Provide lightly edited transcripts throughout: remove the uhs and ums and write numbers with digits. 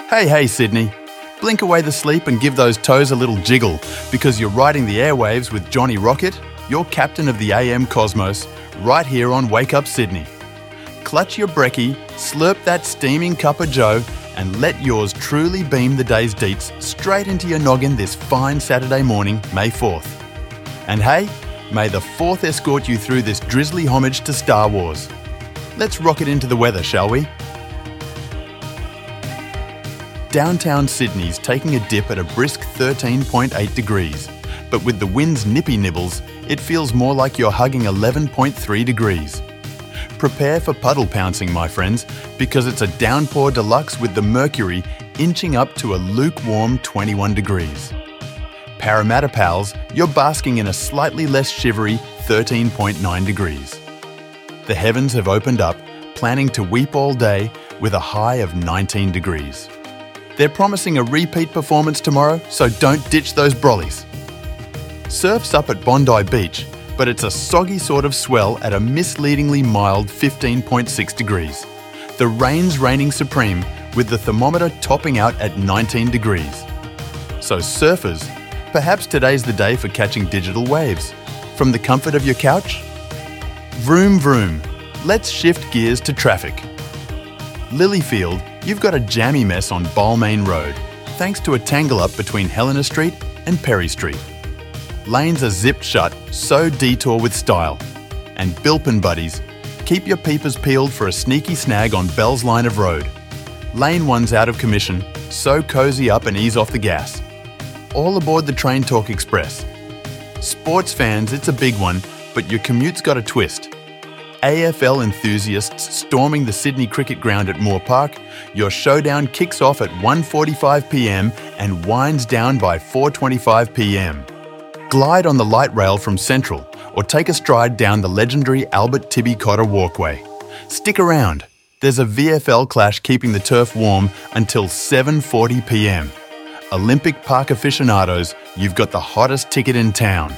Hey, Sydney. Blink away the sleep and give those toes a little jiggle because you're riding the airwaves with Johnny Rocket, your captain of the AM Cosmos, right here on Wake Up Sydney. Clutch your brekkie, slurp that steaming cup of joe and let yours truly beam the day's deets straight into your noggin this fine Saturday morning, May 4th. And hey, may the 4th escort you through this drizzly homage to Star Wars. Let's rocket into the weather, shall we? Downtown Sydney's taking a dip at a brisk 13.8 degrees, but with the wind's nippy nibbles, it feels more like you're hugging 11.3 degrees. Prepare for puddle pouncing, my friends, because it's a downpour deluxe with the mercury inching up to a lukewarm 21 degrees. Parramatta pals, you're basking in a slightly less shivery 13.9 degrees. The heavens have opened up, planning to weep all day with a high of 19 degrees. They're promising a repeat performance tomorrow, so don't ditch those brollies. Surf's up at Bondi Beach, but it's a soggy sort of swell at a misleadingly mild 15.6 degrees. The rain's reigning supreme, with the thermometer topping out at 19 degrees. So surfers, perhaps today's the day for catching digital waves. From the comfort of your couch? Vroom vroom, let's shift gears to traffic. Lilyfield, you've got a jammy mess on Balmain Road, thanks to a tangle-up between Helena Street and Perry Street. Lanes are zipped shut, so detour with style. And Bilpin buddies, keep your peepers peeled for a sneaky snag on Bell's line of road. Lane 1's out of commission, so cozy up and ease off the gas. All aboard the Train Talk Express. Sports fans, it's a big one, but your commute's got a twist. AFL enthusiasts storming the Sydney Cricket Ground at Moore Park, your showdown kicks off at 1:45pm and winds down by 4:25pm. Glide on the light rail from Central or take a stride down the legendary Albert Tibby Cotter Walkway. Stick around. There's a VFL clash keeping the turf warm until 7:40pm. Olympic Park aficionados, you've got the hottest ticket in town.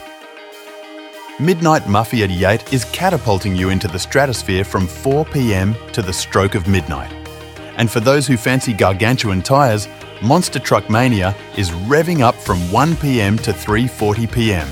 Midnight Muffy at Yate is catapulting you into the stratosphere from 4pm to the stroke of midnight. And for those who fancy gargantuan tyres, Monster Truck Mania is revving up from 1pm to 3:40pm.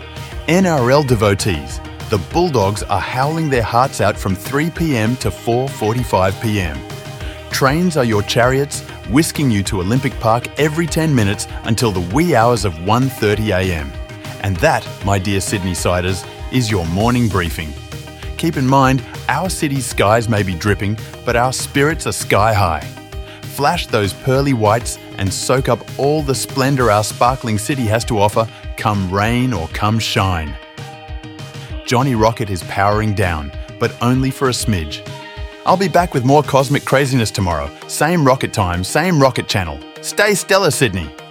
NRL devotees, the Bulldogs are howling their hearts out from 3pm to 4:45pm. Trains are your chariots, whisking you to Olympic Park every 10 minutes until the wee hours of 1:30am. And that, my dear Sydney-siders, is your morning briefing. Keep in mind, our city's skies may be dripping, but our spirits are sky high. Flash those pearly whites and soak up all the splendour our sparkling city has to offer, come rain or come shine. Johnny Rocket is powering down, but only for a smidge. I'll be back with more cosmic craziness tomorrow. Same rocket time, same rocket channel. Stay stellar, Sydney.